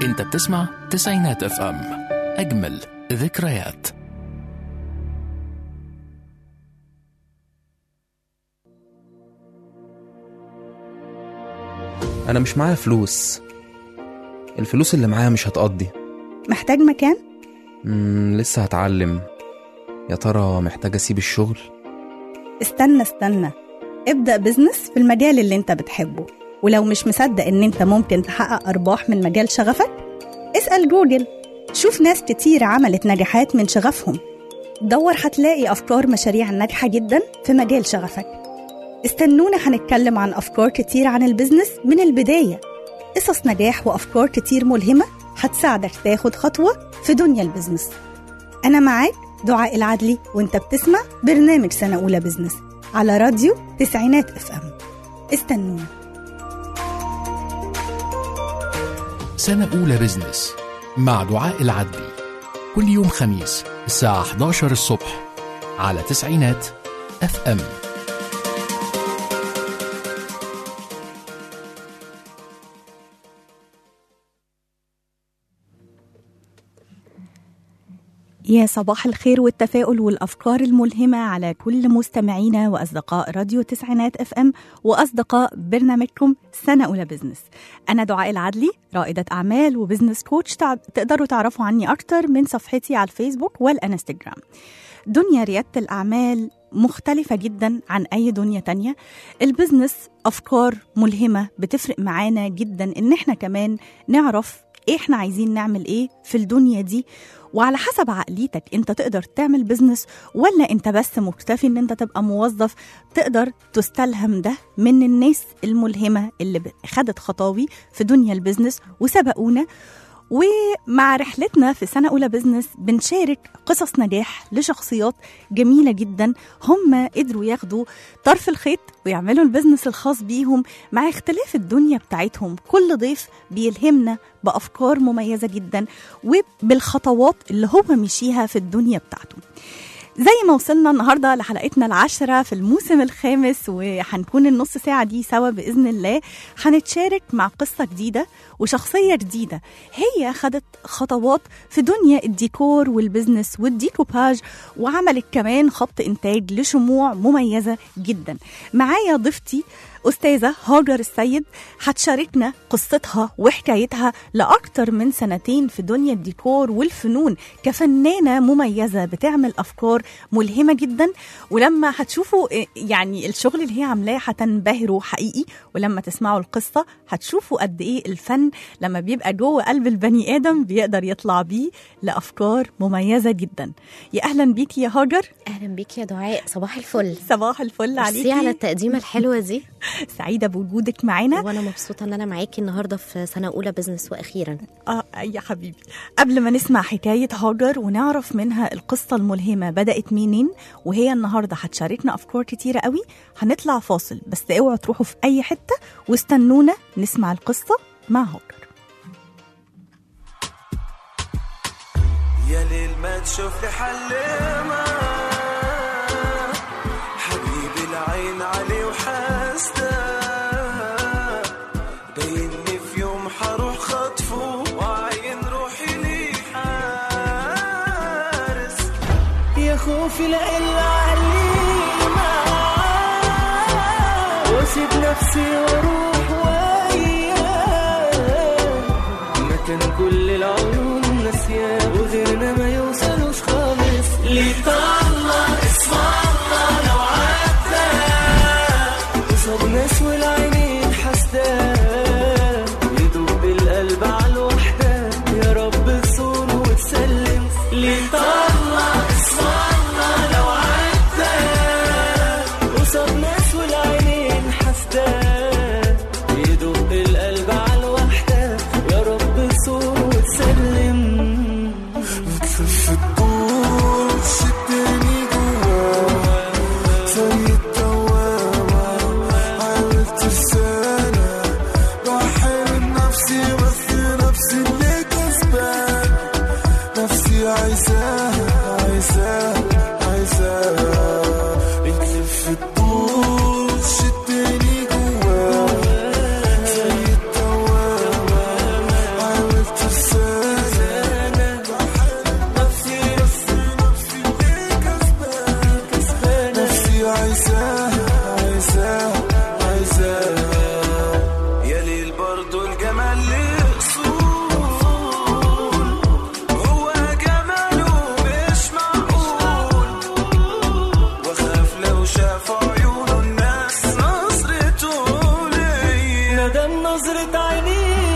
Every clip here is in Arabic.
انت بتسمع تسعينات اف ام، اجمل ذكريات. أنا مش معايا فلوس، الفلوس اللي معايا مش هتقضي. محتاج مكان؟ لسه هتعلم. يا ترى محتاج أسيب الشغل؟ استنى، ابدأ بزنس في المجال اللي انت بتحبه، ولو مش مصدق ان انت ممكن تحقق أرباح من مجال شغفك، اسأل جوجل، شوف ناس كتير عملت نجاحات من شغفهم. دور هتلاقي أفكار مشاريع ناجحة جدا في مجال شغفك. استنونا، هنتكلم عن أفكار كتير عن البزنس من البداية، قصص نجاح وأفكار كتير ملهمة هتساعدك تاخد خطوة في دنيا البزنس. أنا معاك دعاء العدلي، وانت بتسمع برنامج سنة أولى بزنس على راديو تسعينات اف ام. استنونا. سنة أولى بزنس مع دعاء العدلي، كل يوم خميس الساعة 11 الصبح على تسعينات اف ام. يا صباح الخير والتفاؤل والأفكار الملهمة على كل مستمعينا وأصدقاء راديو تسعينات اف ام وأصدقاء برنامجكم سنة أولى بزنس. أنا دعاء العدلي، رائدة أعمال وبزنس كوتش. تقدروا تعرفوا عني أكتر من صفحتي على الفيسبوك والإنستجرام. دنيا ريادة الأعمال مختلفة جدا عن أي دنيا تانية. البزنس أفكار ملهمة بتفرق معانا جدا إن احنا كمان نعرف إيه احنا عايزين نعمل إيه في الدنيا دي، وعلى حسب عقليتك انت تقدر تعمل بزنس ولا انت بس مكتفي ان انت تبقى موظف. تقدر تستلهم ده من الناس الملهمة اللي خدت خطاوي في دنيا البزنس وسبقونا. ومع رحلتنا في سنة أولى بزنس بنشارك قصص نجاح لشخصيات جميلة جدا، هم قدروا ياخدوا طرف الخيط ويعملوا البزنس الخاص بيهم مع اختلاف الدنيا بتاعتهم. كل ضيف بيلهمنا بأفكار مميزة جدا وبالخطوات اللي هو مشيها في الدنيا بتاعته. زي ما وصلنا النهاردة لحلقتنا 10 في الموسم الخامس، وهنكون النص ساعة دي سوا بإذن الله. هنتشارك مع قصة جديدة وشخصية جديدة هي خدت خطوات في دنيا الديكور والبزنس والديكوباج، وعملت كمان خط إنتاج لشموع مميزة جدا. معايا ضيفتي أستاذة هاجر السيد، هتشاركنا قصتها وحكايتها لأكتر من 2 في دنيا الديكور والفنون كفنانة مميزة بتعمل أفكار ملهمة جدا. ولما هتشوفوا يعني الشغل اللي هي عاملاه هتنبهروا حقيقي، ولما تسمعوا القصة هتشوفوا قد إيه الفن لما بيبقى جوه قلب البني آدم بيقدر يطلع بيه لأفكار مميزة جدا. يا أهلا بيكي يا هاجر. أهلا بيكي يا دعاء، صباح الفل. صباح الفل عليكي على التقديمة الحلوة دي. سعيدة بوجودك معانا، وانا مبسوطة ان انا معاكي النهاردة في سنة اولى بزنس واخيرا. يا حبيبي. قبل ما نسمع حكاية هاجر ونعرف منها القصة الملهمة بدأت منين، وهي النهاردة هتشاركنا افكار كتيرة قوي، هنطلع فاصل بس اوعوا تروحوا في اي حتة واستنونا نسمع القصة مع هاجر. يا ليل ما تشوف لي حلمة حبيبي، العين علي وحاسده باينني في يوم حروح خطفه وعين روحي لي حارس. يا خوفي لا إلا علينا واسيب نفسي واروح وياه مكان كل العيون ناسياه وغيرنا ما يوصلوش خالص. ليه طالع اسم الله لو عدى قصاد ناس والعينين حاسداه يدوب القلب على الوحدة. يا رب تصون وتسلم. ليه طالع اسم الله لو عدى قصاد ناس والعينين حاسداه يدوب القلب على الوحدة. يا رب تصون وتسلم. بتلف الطول شدني جوا زي الدوامة، حاولت نظرة عينيه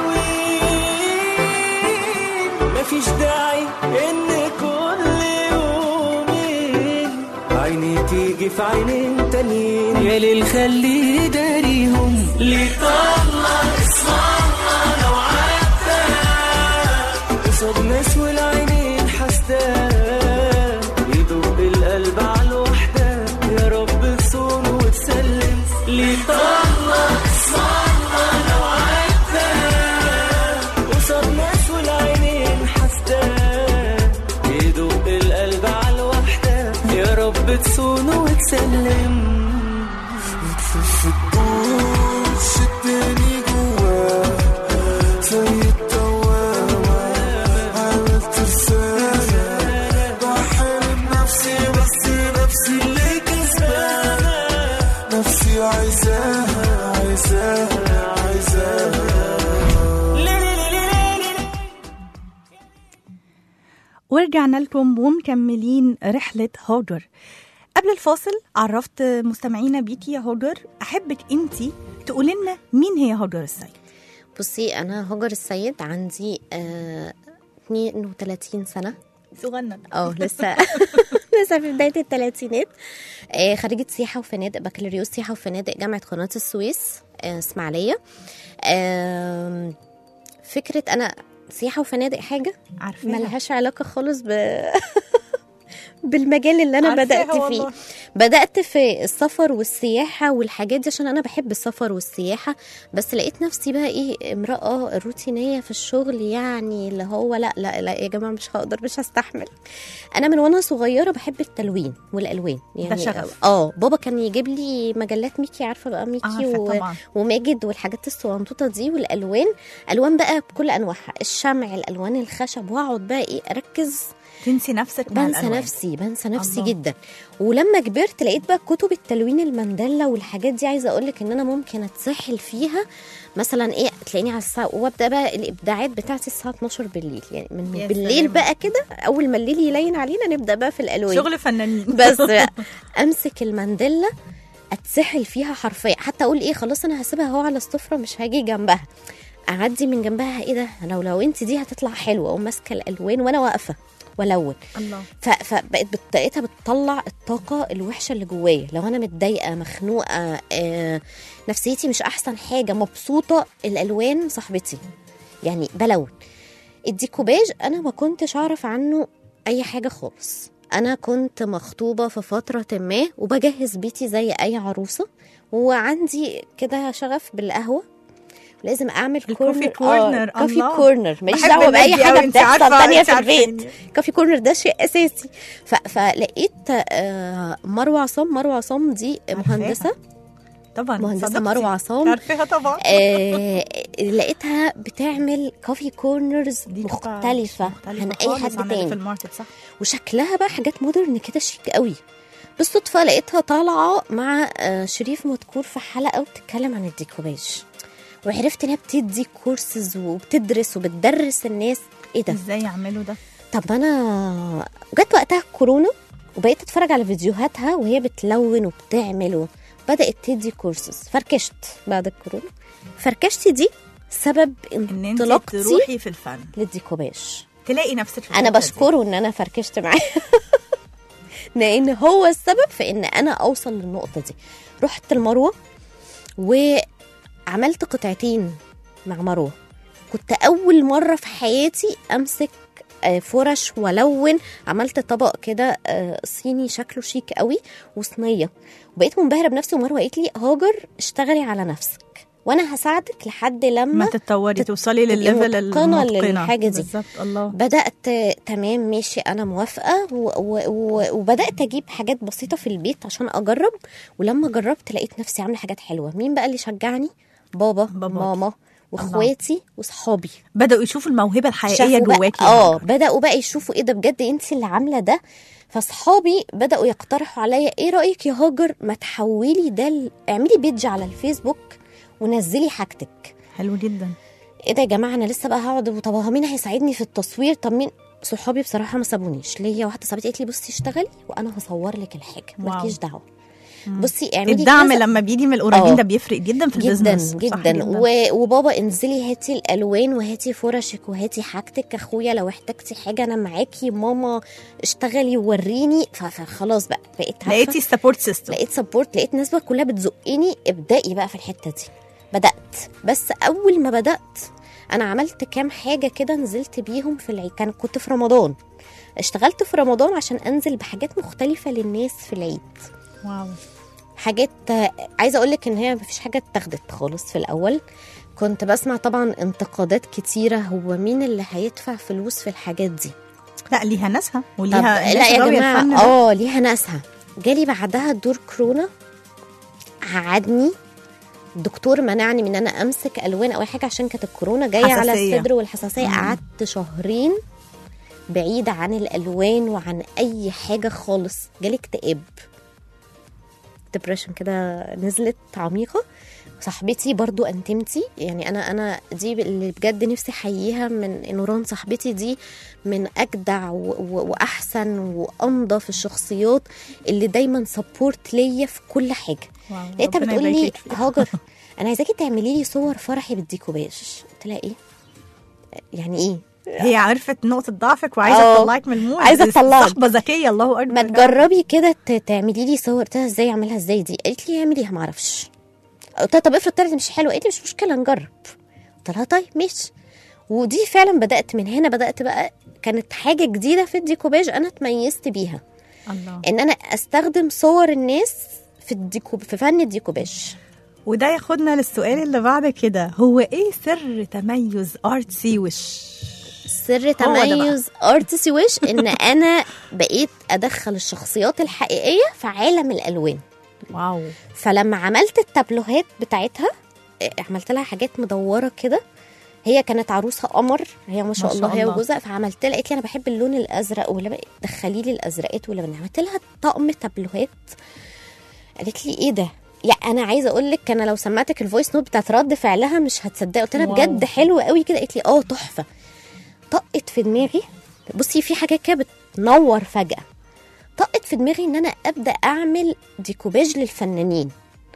حلوين، مفيش داعي ان كل يومين عيني تيجي في عينين تانيين، يا ليل خليه داريهم ليه طلع اسم الله لو عدى قصاد ناس والعينين حسداه، يدق القلب على الوحدة يا رب تصون وتسلم ليه طلع اسم الله لو عدى قصاد ناس والعينين حسداه، يدق القلب على الوحدة يا رب تصون وتسلم. في الدور شدني جواه زي الدوامة، عملت رسالة بحلم نفسي بس نفسي اللي كسبانة، نفسي عايزاها عايزاها عايزاها. ورجعنا لكم ومكملين رحلة هاجر. قبل الفاصل عرفت مستمعينا بيكي يا هاجر، أحبك أنتي تقولي لنا مين هي هاجر السيد. بصي أنا هاجر السيد عندي 32 سنة صغنن. لسه لسه في بداية الثلاثينات. خريجة سياحة وفنادق، بكالوريوس سياحة وفنادق جامعة قناة السويس اسماعيلية. فكرة أنا سياحة وفنادق حاجة عارفة ملهاش علاقة خالص بالمجال اللي أنا بدأت فيه والله. بدأت في السفر والسياحة والحاجات دي عشان أنا بحب السفر والسياحة، بس لقيت نفسي بقى إيه امرأة روتينية في الشغل، يعني اللي هو لا لا لا يا جماعة مش هقدر، مش هستحمل. أنا من وأنا صغيرة بحب التلوين والألوان، يعني ده شغف. بابا كان يجيب لي مجلات ميكي، عارفة بقى ميكي وماجد والحاجات الصغنطوطة دي، والألوان ألوان بقى بكل أنواعها، الشمع، الألوان الخشب، وأقعد بقى إيه أركز، تنسي نفسك مع الألوان. بنسى نفسي الله. جدا. ولما كبرت لقيت بقى كتب التلوين المندلة والحاجات دي، عايزه اقول لك ان انا ممكن اتسحل فيها مثلا ايه، تلاقيني على الساعه، وابدا بقى الابداعات بتاعتي الساعه 12 بالليل، يعني من بالليل بقى كده، اول ما الليل يلين علينا نبدا بقى في الالوان، شغل فنانين. بس بقى امسك المندلة اتسحل فيها حرفيا، حتى اقول ايه خلاص انا هسيبها اهو على السفره مش هاجي جنبها، اعدي من جنبها، ايه ده انا لو انت دي هتطلع حلوه، وماسكه الالوان وانا واقفه ولون. الله. فبقيت لقيتها بتطلع الطاقه الوحشه اللي جوايا، لو انا متضايقه مخنوقه نفسيتي مش احسن حاجه مبسوطه، الالوان صاحبتي، يعني بلون. الديكوباج انا ما كنتش اعرف عنه اي حاجه خالص، انا كنت مخطوبه في فتره ما وبجهز بيتي زي اي عروسه، وعندي كده شغف بالقهوه، لازم اعمل كوفي كورنر. كوفي كورنر، ماليش دعوه باي حاجه بتحصل تانية في البيت، كوفي كورنر ده شيء اساسي. فلقيت مروه عصام دي مهندسه طبعا، مهندسه مروه عصام، عارفاها طبعا. لقيتها بتعمل كوفي كورنرز مختلفه عن اي حد تاني في الماركت، صح؟ وشكلها بقى حاجات مودرن كده شيك قوي. بالصدفه لقيتها طالعه مع شريف مذكور في حلقه وبتتكلم عن الديكوباج، وعرفت انها بتدي كورسز وبتدرس وبتدرس الناس. ايه ده ازاي يعملوا ده؟ طب انا جت وقتها كورونا وبقيت اتفرج على فيديوهاتها وهي بتلون وبتعمل، بدات تدي كورسز. فركشت بعد الكورونا، فركشتي دي سبب ان انت انطلاقتي تروحي في الفن للديكوباج، تلاقي نفسك في انا بشكره ان انا فركشت معاه لان هو السبب في ان انا اوصل للنقطه دي. رحت المروه وعملت قطعتين مع مروه، كنت اول مره في حياتي امسك فرش ولون. عملت طبق كده صيني شكله شيك قوي وصينيه، وبقيت منبهره بنفسي. ومروه قالت لي هاجر اشتغلي على نفسك وانا هساعدك لحد لما ما تتطوري توصلي للليفل المتقنه للحاجه دي. بالظبط. الله. بدات تمام ماشي انا موافقه وبدات اجيب حاجات بسيطه في البيت عشان اجرب. ولما جربت لقيت نفسي عامله حاجات حلوه. مين بقى اللي شجعني؟ بابا ماما واخواتي وصحابي بدأوا يشوفوا الموهبة الحقيقية جواكي. بدأوا بقى يشوفوا ايه ده بجد انت اللي عاملة ده. فصحابي بدأوا يقترحوا عليا ايه رأيك يا هاجر ما تحولي ده اعملي بيدج على الفيسبوك ونزلي حاجتك. حلو جدا. ايه ده يا جماعة انا لسه بقى هقعد، طب هو مين هيساعدني في التصوير؟ طب مين؟ صحابي بصراحة ما سابونيش. ليا واحدة صاحبتي قالت لي بصي اشتغلي وانا هصور لك الحاجة مالكيش دعوة. بصي اعملي الدعم كذا. لما بيجي من القريبين آه. ده بيفرق جدا في جدا البيزنس. جدا وبابا انزلي هاتي الالوان وهاتي فرشك وهاتي حاجتك، اخويا لو احتجتي حاجه انا معاكي، ماما اشتغلي ووريني. فخلاص بقى بقيت عارفه، لقيتي السبورت سيستم. لقيت سبورت، لقيت الناس بقى كلها بتزقني ابدأي بقى في الحته دي. بدأت، بس اول ما بدأت انا عملت كام حاجه كده نزلت بيهم في العيد. كنت في رمضان، اشتغلت في رمضان عشان انزل بحاجات مختلفه للناس في العيد. واو. حاجات عايزه اقول لك ان هي مفيش حاجه اتاخدت خالص في الاول. كنت بسمع طبعا انتقادات كتيره، هو مين اللي هيدفع فلوس في الحاجات دي؟ لا ليها ناسها طب وليها لا يا غاوية جماعه الفن ده. ليها ناسها. جالي بعدها دور كورونا، قعدني الدكتور منعني من ان انا امسك الوان او اي حاجه عشان كانت الكورونا جايه على حساسية. الصدر والحساسيه. قعدت شهرين بعيده عن الالوان وعن اي حاجه خالص. جالي اكتئاب، ديبريشن كده نزلت عميقه. صاحبتي برضو انتمتي، يعني انا دي اللي بجد نفسي احييها، من نوران صاحبتي دي من اجدع واحسن وانضف الشخصيات اللي دايما سبورت ليا في كل حاجه. لقيتها بتقول لي هاجر انا عايزاكي تعملي لي صور فرحي بالديكوباج. قلت لها ايه يعني ايه؟ هي عرفت نقطة ضعفك وعايزة تطلعك من المود. عايزة تطلعك. صحبة ذكية، الله أكبر. ما تجربي كده تعملي لي صور. قلت لها ازاي اعملها ازاي دي؟ قالت لي اعمليها ما اعرفش. قلت لها طب افرض طلعت مش حلوه. قالت لي مش مشكله نجرب. قلت لها طيب ماشي. ودي فعلا بدات من هنا، بدات بقى كانت حاجه جديده في الديكوباج انا اتميزت بيها. الله. ان انا استخدم صور الناس في فن الديكوباج. وده ياخدنا للسؤال اللي بعد كده، هو ايه سر تميز ارتسي وش؟ سر تميز ارتسي وش ان انا بقيت ادخل الشخصيات الحقيقيه في عالم الالوان. واو. فلما عملت التابلوهات بتاعتها عملت لها حاجات مدوره كده. هي كانت عروسه قمر، هي ما شاء الله هي وجوزها. فعملت لها، قالت لي انا بحب اللون الازرق ولا دخلي لي الازرقات ولا عملت لها طقم تابلوهات. قالت لي ايه ده؟ يعني انا عايزه اقول لك انا لو سمعتك الفويس نوت بتاعت رد فعلها مش هتصدقي. قلت لها بجد حلو قوي كده؟ قالت لي تحفه. طقت في دماغي، بصي في حاجات كده بتنور فجاه. طقت في دماغي ان انا ابدا اعمل ديكوباج للفنانين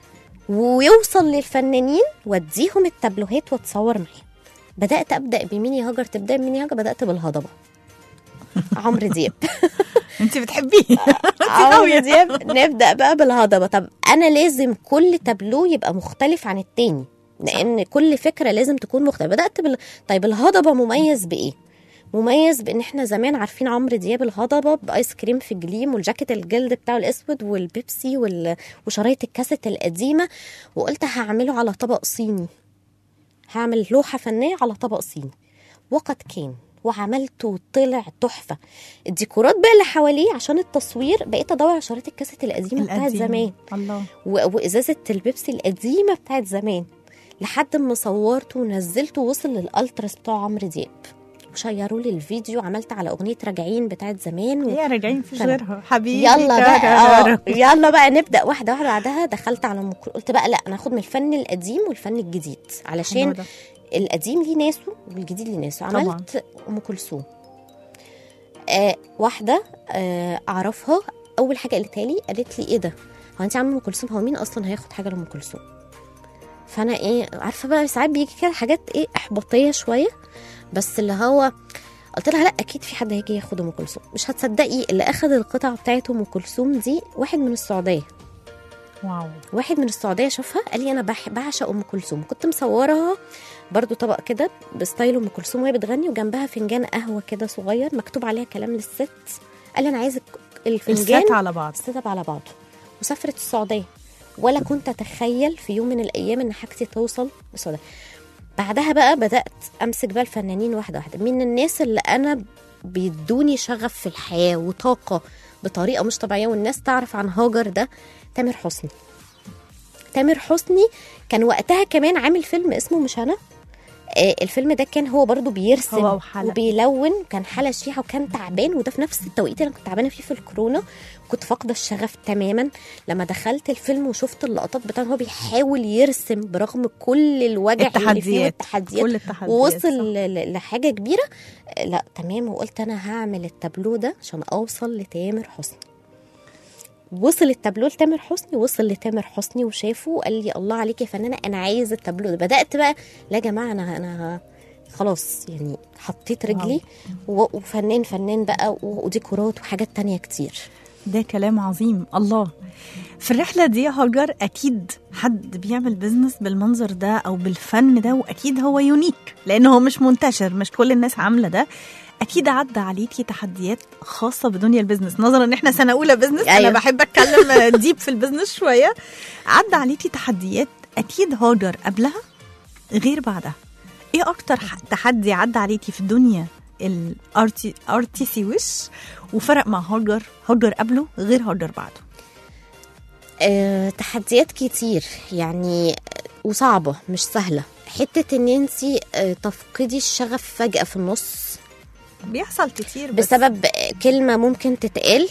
ويوصل للفنانين واديهم التابلوهات واتصور معاهم. بدات ابدا بمين يا هاجر؟ تبدا بمين يا هاجر؟ بدات بالهضبه عمرو دياب. انت بتحبيه. عمرو دياب. نبدا بقى بالهضبه. طب انا لازم كل تابلو يبقى مختلف عن التاني، لان كل فكره لازم تكون مختلفه. بدات طيب الهضبه مميز بايه؟ مميز بان احنا زمان عارفين عمرو دياب الهضبه بايس كريم في جليم والجاكيت الجلد بتاعه الاسود والبيبسي وشرايط الكاسيت القديمه. وقلت هعمله على طبق صيني، هعمل لوحه فنيه على طبق صيني. وقد كان وعملته وطلع تحفه. الديكورات بقى اللي حواليه عشان التصوير بقيت ادور على شرايط الكاسيت القديمه بتاعت زمان. الله. وازازه البيبسي القديمه بتاعت زمان، لحد ما صورته ونزلته وصل للالتراس بتاع عمرو دياب. وشيروا لي الفيديو. عملت على اغنيه راجعين بتاعت زمان هي راجعين في غيرها حبيبي. يلا بقى يلا بقى نبدا واحده واحده. بعدها دخلت على قلت بقى لا انا هاخد من الفن القديم والفن الجديد، علشان القديم ليه ناسه والجديد ليه ناسه. عملت ام كلثوم. واحده اعرفها اول حاجه قالتها لي، قالت لي ايه ده؟ هو انت عامله ام كلثوم؟ هو مين اصلا هياخد حاجه لام كلثوم؟ فانا عارفه بقى ساعات بيجي كده حاجات احباطيه شويه، بس اللي هو قلت لها لا اكيد في حد هيجي ياخد ام كلثوم. مش هتصدقي اللي اخذ القطعه بتاعت ام كلثوم دي واحد من السعوديه. واو. واحد من السعوديه شافها قال لي انا بعشق ام كلثوم. كنت مصورها برضو طبق كده بستايل ام كلثوم وهي بتغني، وجنبها فنجان قهوه كده صغير مكتوب عليها كلام للست. قال لي انا عايز الفنجان الست على بعض، الست على بعضه. وسافرت السعوديه، ولا كنت اتخيل في يوم من الايام ان حاجتي توصل للسعوديه. بعدها بقى بدات امسك بقى الفنانين واحده واحده. من الناس اللي انا بيدوني شغف في الحياه وطاقه بطريقه مش طبيعيه والناس تعرف عن هاجر ده تامر حسني. تامر حسني كان وقتها كمان عامل فيلم اسمه مش انا. الفيلم ده كان هو برضو بيرسم وبيلون، كان حالة شيحة وكان تعبان. وده في نفس التوقيت اللي انا كنت تعبانه فيه في الكورونا، كنت فاقده الشغف تماما. لما دخلت الفيلم وشفت اللقطات بتاعه هو بيحاول يرسم برغم كل الوجع اللي فيه والتحديات، ووصل لحاجه كبيره. لا تمام. وقلت انا هعمل التابلو ده عشان اوصل لتامر حسني. وصل التابلو لتامر حسني، وصل لتامر حسني وشافه قال لي الله عليك يا فنانه انا عايز التابلو ده. بدات بقى لا يا جماعه انا خلاص يعني حطيت رجلي وفنان بقى وديكورات وحاجات تانية كتير. ده كلام عظيم. الله. في الرحلة دي يا هاجر أكيد حد بيعمل بيزنس بالمنظر ده أو بالفن ده، وأكيد هو يونيك لأنه هو مش منتشر، مش كل الناس عاملة ده. أكيد عدى عليكي تحديات خاصة بدنيا البيزنس، نظرا إن إحنا سنة أولى بيزنس. أيوة. أنا بحب أتكلم ديب في البيزنس شوية. عدى عليكي تحديات أكيد هاجر قبلها غير بعدها. إيه أكتر تحدي عدى عليكي في الدنيا الارتيسي وش وفرق مع هاجر قبله غير هاجر بعده؟ تحديات كتير يعني وصعبة مش سهلة. حتة ان انتي تفقدي الشغف فجأة في النص بيحصل كتير بسبب كلمة ممكن تتقال.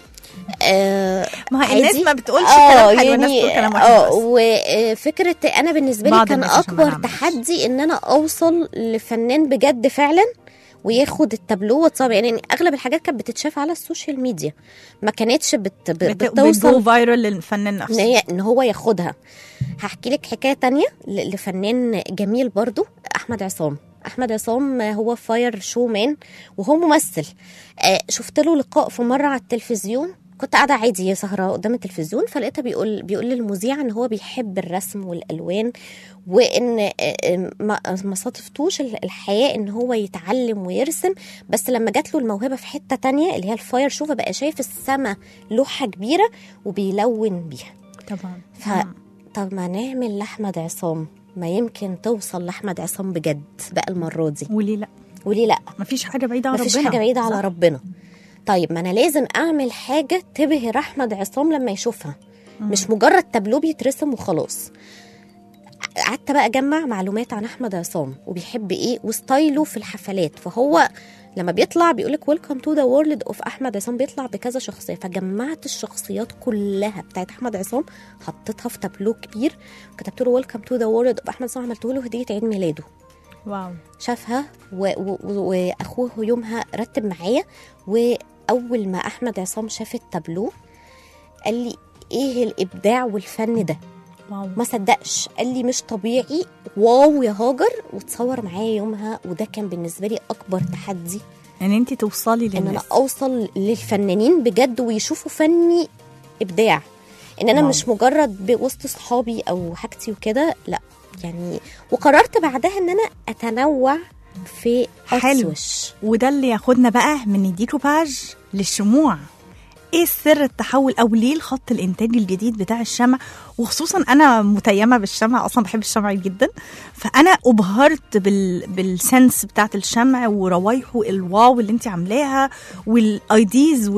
ما الناس ما بتقولش كلام حلو، الناس بتقول كلام وحش. وفكرة انا بالنسبة لي كان اكبر تحدي ان انا اوصل لفنان بجد فعلا وياخد التابلو وتصاب. يعني اغلب الحاجات كانت بتتشاف على السوشيال ميديا، ما كانتش بتوصل فايرال للفنان نفسه ان هو ياخدها. هحكي لك حكايه تانية لفنان جميل برضو، احمد عصام هو فاير شو مان وهو ممثل. شفت له لقاء في مره على التلفزيون، كنت قاعده عادي سهره قدام التلفزيون، فلقيتها بيقول للمذيعه ان هو بيحب الرسم والالوان، وان ما صادفتوش الحياه ان هو يتعلم ويرسم، بس لما جات له الموهبه في حته تانية اللي هي الفاير شو بقى شايف السما لوحه كبيره وبيلون بيها. طبعا طب ما نعمل لاحمد عصام، ما يمكن توصل لاحمد عصام بجد بقى المره دي. وليه لا مفيش حاجه بعيده على ربنا، مفيش حاجه بعيده على ربنا. طيب ما انا لازم اعمل حاجه تبهر احمد عصام لما يشوفها، مش مجرد تابلو بيترسم وخلاص. قعدت بقى اجمع معلومات عن احمد عصام وبيحب ايه وستايله في الحفلات. فهو لما بيطلع بيقولك ويلكم تو ذا وورلد اوف احمد عصام، بيطلع بكذا شخصيه. فجمعت الشخصيات كلها بتاعت احمد عصام، حطيتها في تابلو كبير، وكتبت له ويلكم تو ذا وورلد اوف احمد عصام، عملته له هديه عيد ميلاده. واو. شافها واخوه يومها رتب معايا. واول ما احمد عصام شاف التابلو قال لي ايه الابداع والفن ده. واو. ما صدقش، قال لي مش طبيعي، واو يا هاجر. وتصور معايا يومها، وده كان بالنسبه لي اكبر تحدي، يعني انت توصلي للناس، ان انا اوصل للفنانين بجد ويشوفوا فني ابداع، ان انا مش مجرد بوسط صحابي او حاجتي وكده، لا يعني. وقررت بعدها ان انا اتنوع في أرتسوش. وده اللي ياخدنا بقى من الديكوباج للشموع. ايه سر التحول او ليه الخط الانتاج الجديد بتاع الشمع؟ وخصوصا انا متيمه بالشمع، اصلا بحب الشمع جدا، فانا ابهرت بالسنس بتاعت الشمع وروايحه الواو اللي انت عاملاها والايديز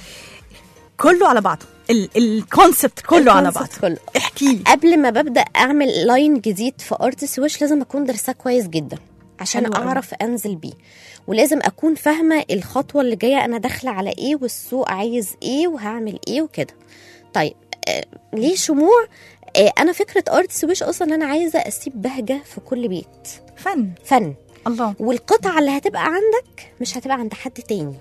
كله على بعضه، الكونسبت كله على بعضه. احكي لي. قبل ما ببدا اعمل لاين جديد في ارتسوش لازم اكون درساه كويس جدا عشان اعرف انزل بيه، ولازم اكون فاهمه الخطوه اللي جايه انا داخله على ايه والسوق عايز ايه وهعمل ايه وكده. طيب ليه شموع؟ انا فكره ارتسوش اصلا انا عايزه اسيب بهجه في كل بيت، فن. الله. والقطعه اللي هتبقى عندك مش هتبقى عند حد تاني.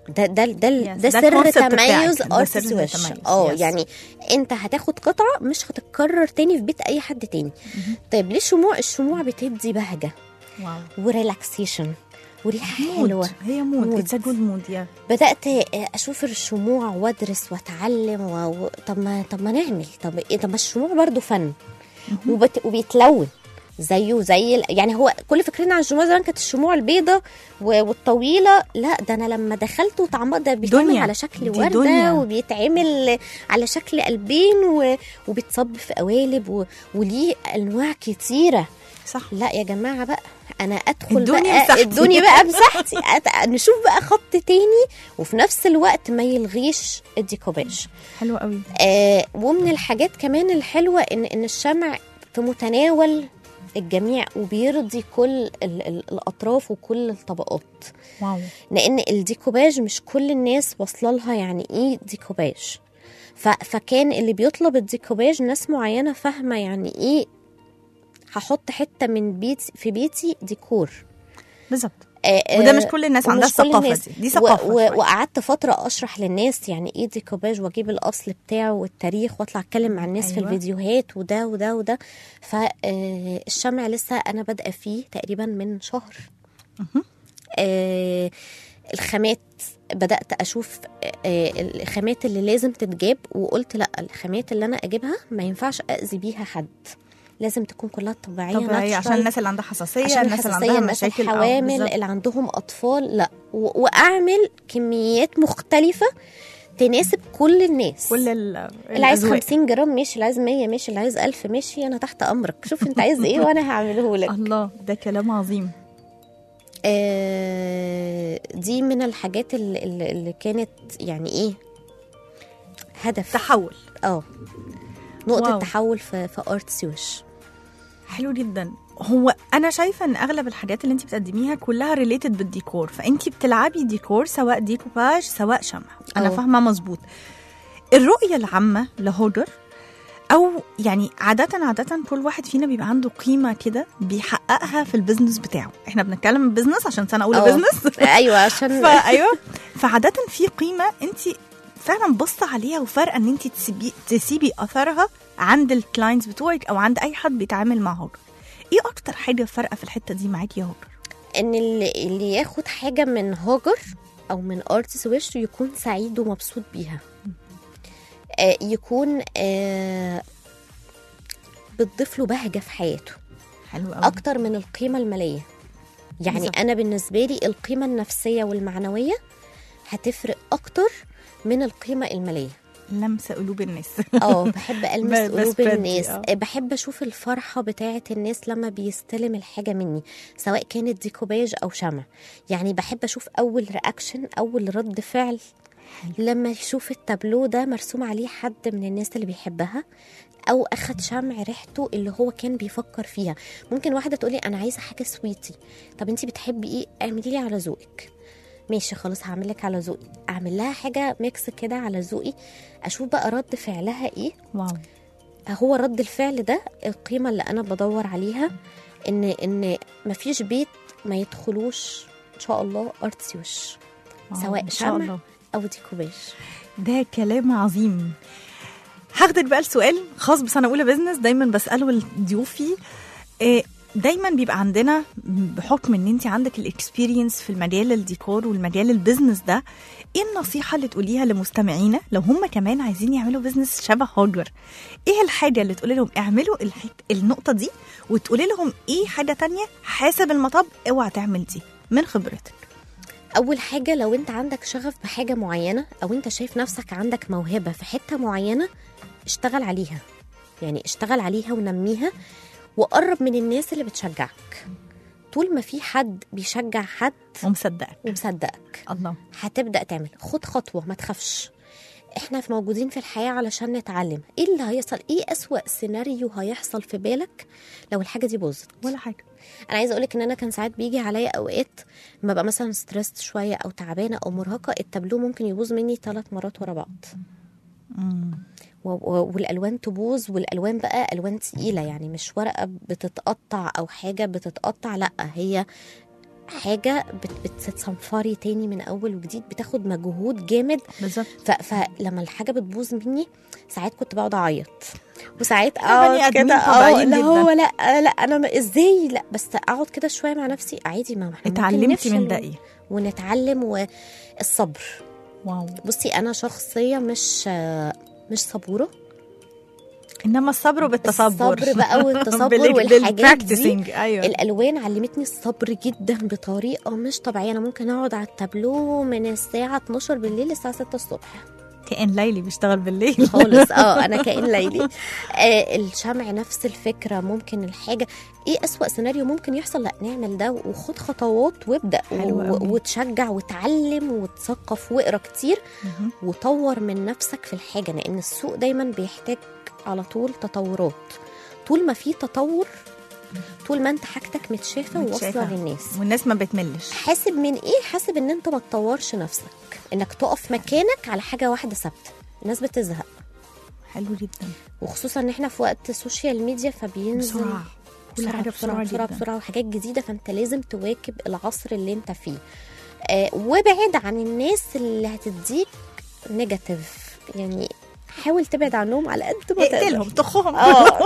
ده سر تميز ارتسوش. يعني انت هتاخد قطعه مش هتتكرر تاني في بيت اي حد تاني. طيب ليه شموع؟ الشموع بتدي بهجه وريلاكسيشن وريحه حلوه. هي مود مود. بدات اشوف الشموع وادرس واتعلم طب ما نعمل طب ما الشموع برضو فن وبيتلون زيه زي يعني هو كل فكرنا عن الشموع زمان كانت الشموع البيضة والطويلة. لا ده انا لما دخلت وتعمقت ده بيتعمل على شكل وردة وبيتعمل على شكل قلبين وبيتصب في قوالب وليه انواع كتيرة. صح. لا يا جماعة بقى انا ادخل الدنيا بقى مساحتي نشوف بقى خط تاني وفي نفس الوقت ما يلغيش الديكوباج. حلو قوي. ومن الحاجات كمان الحلوة ان الشمع في متناول الجميع وبيرضي كل الأطراف وكل الطبقات. واو. لأن الديكوباج مش كل الناس واصله لها يعني إيه ديكوباج. فكان اللي بيطلب الديكوباج ناس معينة فاهمة يعني إيه هحط حتة من بيتي في بيتي ديكور بالظبط. وده مش كل الناس عندها ومش كل الثقافه الناس. دي ثقافه شوية. وقعدت فتره اشرح للناس يعني ايه ديكوباج، واجيب الاصل بتاعه والتاريخ، واطلع اتكلم مع الناس في الفيديوهات وده وده وده. فالشمع لسه انا بادئه فيه تقريبا من شهر. الخامات بدأت أشوف الخامات اللي لازم تتجاب، وقلت لا، الخامات اللي أنا أجيبها ما ينفعش أذي بيها حد، لازم تكون كلها طبيعية عشان الناس اللي عندها حساسية، عشان الناس اللي عندها مشاكل، الحوامل اللي عندهم أطفال، لا، وأعمل كميات مختلفة تناسب كل الناس. كل اللي عايز 50 جرام ماشي، اللي عايز 100 ماشي، اللي عايز 1000 ماشي، أنا تحت أمرك، شوف أنت عايز إيه وأنا هعمله لك. الله، ده كلام عظيم. دي من الحاجات اللي كانت يعني ايه هدف تحول، نقطة واو. تحول في ارت سويش. حلو جدا. هو انا شايفه ان اغلب الحاجات اللي انت بتقدميها كلها ريليتد بالديكور، فانت بتلعبي ديكور سواء ديكوباج سواء شمع. انا فاهمه مظبوط. الرؤيه العامه لهوجر، او يعني عاده كل واحد فينا بيبقى عنده قيمه كده بيحققها في البيزنس بتاعه. احنا بنتكلم بيزنس عشان سنه اولى بيزنس. ايوه عشان ايوه. فعاده في قيمه انت فعلا بصة عليها وفارقه ان انت تسيبي اثرها عند الكلاينتس بتوعك او عند اي حد بيتعامل مع هوجر. ايه اكتر حاجه فارقه في الحته دي معاكي يا هوجر؟ ان اللي ياخد حاجه من هوجر او من ارت سويش يكون سعيد ومبسوط بيها، يكون بتضيف له بهجه في حياته. حلو قوي. اكتر من القيمه الماليه. يعني بالزبط. انا بالنسبه لي القيمه النفسيه والمعنويه هتفرق اكتر من القيمه الماليه. لمس قلوب الناس. بحب المس قلوب الناس. بحب اشوف الفرحه بتاعه الناس لما بيستلم الحاجه مني، سواء كانت ديكوباج او شمع. يعني بحب اشوف اول رياكشن، اول رد فعل لما يشوف التابلو ده مرسوم عليه حد من الناس اللي بيحبها، او اخد شمع ريحته اللي هو كان بيفكر فيها. ممكن واحده تقولي انا عايزه حاجه سويتي، طب انتي بتحبي ايه؟ اعملي لي على ذوقك. ماشي خلاص هعمل لك على ذوقي. اعمل لها حاجه ميكس كده على ذوقي، اشوف بقى رد فعلها ايه. واو. هو رد الفعل ده القيمه اللي انا بدور عليها، ان مفيش بيت ما يدخلوش ان شاء الله ارت سويش، سواء شمع او ديكوباج. ده كلام عظيم. هاخدك بقى السؤال خاص بسنه اولى بيزنس، دايما بساله لضيوفي. دايما بيبقى عندنا بحكم ان انت عندك الاكسبيرينس في المجال الديكور والمجال البيزنس ده، ايه النصيحه اللي تقوليها لمستمعينا لو هم كمان عايزين يعملوا بيزنس شبه هوجر؟ ايه الحاجه اللي تقولي لهم اعملوا النقطه دي، وتقولي لهم ايه حاجه تانية حاسب المطب اوعى تعمل دي من خبرتك؟ اول حاجه، لو انت عندك شغف بحاجه معينه، او انت شايف نفسك عندك موهبه في حته معينه، اشتغل عليها. يعني اشتغل عليها ونميها، وقرب من الناس اللي بتشجعك. طول ما في حد بيشجع حد ومصدقك الله، هتبدأ تعمل. خد خطوة، ما تخافش. احنا موجودين في الحياة علشان نتعلم. ايه اللي هيحصل؟ ايه أسوأ سيناريو هيحصل في بالك لو الحاجة دي باظت؟ ولا حاجة. انا عايزه اقولك ان انا كان ساعات بيجي عليا اوقات ما بقى مثلا ستريسد شويه او تعبانه او مرهقه، التابلو ممكن يبوظ مني 3 مرات ورا بعض. والالوان تبوظ، والالوان بقى الوان تقيله، يعني مش ورقه بتتقطع او حاجه بتتقطع، لا هي حاجه بتتصنفري تاني من اول وجديد، بتاخد مجهود جامد بالظبط. فلما الحاجه بتبوظ مني ساعات كنت بقعد اعيط، وساعات اقعد كده لا هو لا انا ازاي، لا بس اقعد كده شويه مع نفسي عادي، ما احنا اتعلمتي من ده ايه؟ ونتعلم. والصبر. واو. بصي انا شخصيه مش صبوره، انما الصبر بالتصبر. الصبر بقى والتصبر والحاجات دي. أيوة. الالوان علمتني الصبر جدا بطريقه مش طبيعيه. انا ممكن اقعد على التابلو من الساعه 12 بالليل للساعه 6 الصبح. كائن ليلي بيشتغل بالليل خالص. انا كائن ليلي. الشمع نفس الفكره. ممكن الحاجه ايه اسوأ سيناريو ممكن يحصل، لا نعمل ده وخد خطوات وابدا وتشجع وتعلم وتثقف واقرا كتير وطور من نفسك في الحاجه، لان السوق دايما بيحتاج على طول تطورات. طول ما في تطور، طول ما انت حاجتك متشافه وواصله للناس والناس ما بتملش. حاسب من ايه؟ حاسب ان انت ما تطورش نفسك، انك تقف مكانك على حاجه واحده ثابته. الناس بتزهق. حلو جدا. وخصوصا ان احنا في وقت سوشيال ميديا فبينزل كل حاجه بسرعة جدا. بسرعة وحاجات جديدة، فانت لازم تواكب العصر اللي انت فيه. وابعد عن الناس اللي هتديك نيجاتيف، يعني حاول تبعد عنهم على قد ما تقدر. اقتلهم طخهم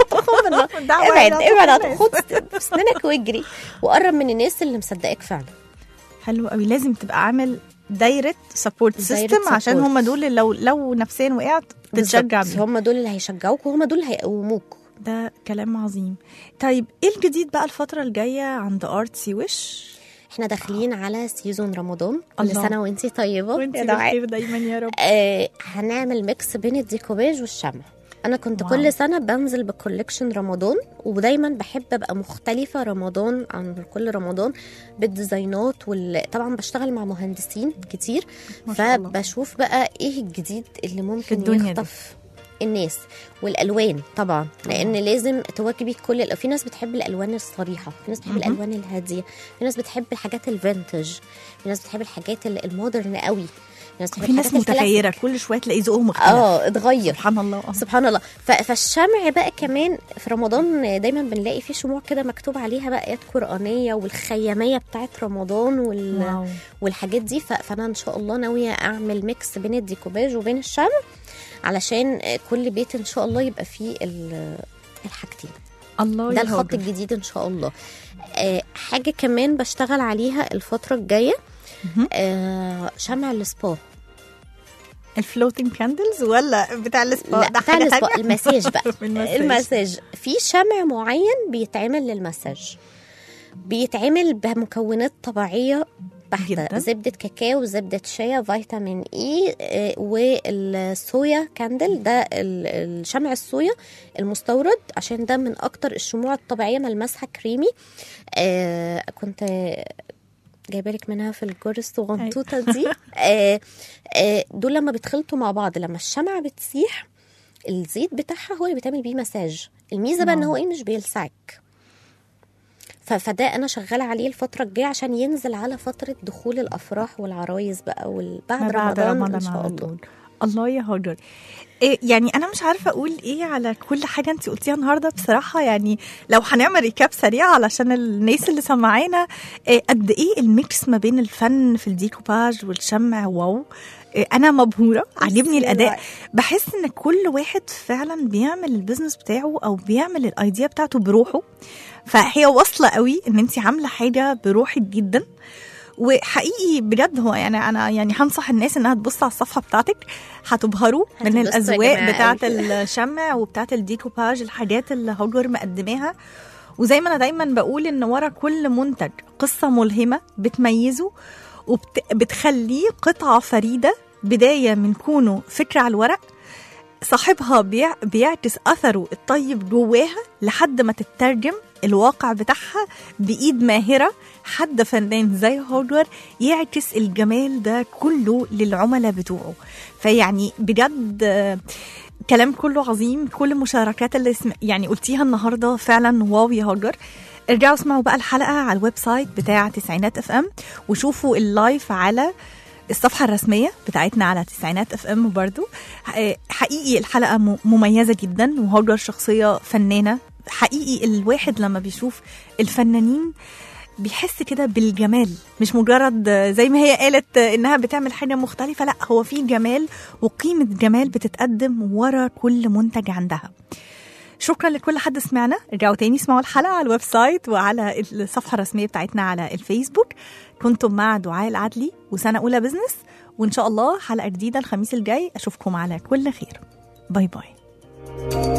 ابعد خد سنانك واجري، وقرب من الناس اللي مصدقك فعلا. حلو قوي. لازم تبقى عامل دايره سبورت سيستم، عشان support. هم دول اللي لو نفسيا وقعت تتشجع بالظبط. بيهم. هم دول اللي هيشجعوك وهم دول اللي هيقوموك. ده كلام عظيم. طيب ايه الجديد بقى الفتره الجايه عند ارتسي وش؟ احنا داخلين على سيزون رمضان. كل الله. سنه وانتي طيبه وانت يا دعاء. بخير دايما يا رب. هنعمل ميكس بين الديكوباج والشمع. انا كنت واو. كل سنه بنزل بكولكشن رمضان، ودايما بحب ابقى مختلفه رمضان عن كل رمضان بالديزاينات طبعا بشتغل مع مهندسين كتير، ما شاء الله. فبشوف بقى ايه الجديد اللي ممكن الدنيا دي. يخطف الناس. والالوان طبعا، لان لازم تواكبي كل في ناس بتحب الالوان الصريحه، في ناس بتحب الالوان الهاديه، في ناس بتحب الحاجات الفينتج، في ناس بتحب الحاجات المودرن قوي، في ناس متغيره كل شويه تلاقي ذوقهم مختلف. اتغير سبحان الله. سبحان الله. فالشمع بقى كمان في رمضان دايما بنلاقي فيه شموع كده مكتوب عليها بقى آيات قرآنية والخيامية بتاعت رمضان والحاجات دي. فأنا إن شاء الله ناوية أعمل ميكس بين الديكوباج وبين الشمع، علشان كل بيت إن شاء الله يبقى فيه الحاجتين. الله ده الخط الجديد إن شاء الله. حاجة كمان بشتغل عليها الفترة الجاية، شمع السبا. الفلوتنج كاندلز ولا بتاع السبا؟ لا، بتاع السبا المساج بقى. المساج في شمع معين بيتعمل للمساج، بيتعمل بمكونات طبيعية بحتة، زبدة كاكاو، زبدة شيا، فيتامين اي، والصويا كاندل. ده الشمع الصويا المستورد، عشان ده من اكتر الشموع الطبيعية ملمسها كريمي. كنت جايبالك منها في الجرس الصغنطوطه دي. دول لما بيتخلطوا مع بعض، لما الشمعة بتسيح الزيت بتاعها هو اللي بيتعمل بيه مساج. الميزه بقى ان هو مش بيلسعك. فده انا شغاله عليه الفتره الجايه عشان ينزل على فتره دخول الافراح والعرايس بقى بعد رمضان ان شاء الله. الله يا هاجر. يعني انا مش عارفه اقول ايه على كل حاجه انت قلتيها النهارده بصراحه. يعني لو هنعمل ريكاب سريع علشان الناس اللي سمعانا، قد ايه الميكس ما بين الفن في الديكوباج والشمع. واو، انا مبهوره، عجبني الاداء. بحس ان كل واحد فعلا بيعمل البيزنس بتاعه او بيعمل الايديا بتاعته بروحه، فهي واصله قوي ان انت عامله حاجه بروحك جدا. وحقيقي بجد هو يعني انا يعني هنصح الناس انها تبص على الصفحه بتاعتك، هتبهروا من الاذواق بتاعه الشمع وبتاعه الديكوباج، الحاجات اللي هاجر مقدماها. وزي ما انا دايما بقول ان ورا كل منتج قصه ملهمه بتميزه وبتخليه قطعه فريده، بدايه من كونه فكره على الورق، صاحبها بيعكس اثره الطيب جواها لحد ما تترجم الواقع بتاعها بإيد ماهرة، حد فنان زي هاجر يعكس الجمال ده كله للعملاء بتوعه. فيعني بجد كلام كله عظيم. كل المشاركات اللي يعني قلتيها النهاردة فعلا واو يا هاجر. ارجعوا اسمعوا بقى الحلقة على الويب سايت بتاع تسعينات اف ام، وشوفوا اللايف على الصفحة الرسمية بتاعتنا على تسعينات اف ام برضو. حقيقي الحلقة مميزة جدا، وهاجر شخصية فنانة حقيقي. الواحد لما بيشوف الفنانين بيحس كده بالجمال، مش مجرد زي ما هي قالت انها بتعمل حاجة مختلفة، لا، هو في جمال وقيمة جمال بتتقدم ورا كل منتج عندها. شكرا لكل حد سمعنا. ارجعوا تاني اسمعوا الحلقة على الويب سايت وعلى الصفحة الرسمية بتاعتنا على الفيسبوك. كنتم مع دعاء العدلي وسنة أولى بزنس، وإن شاء الله حلقة جديدة الخميس الجاي. أشوفكم على كل خير. باي باي.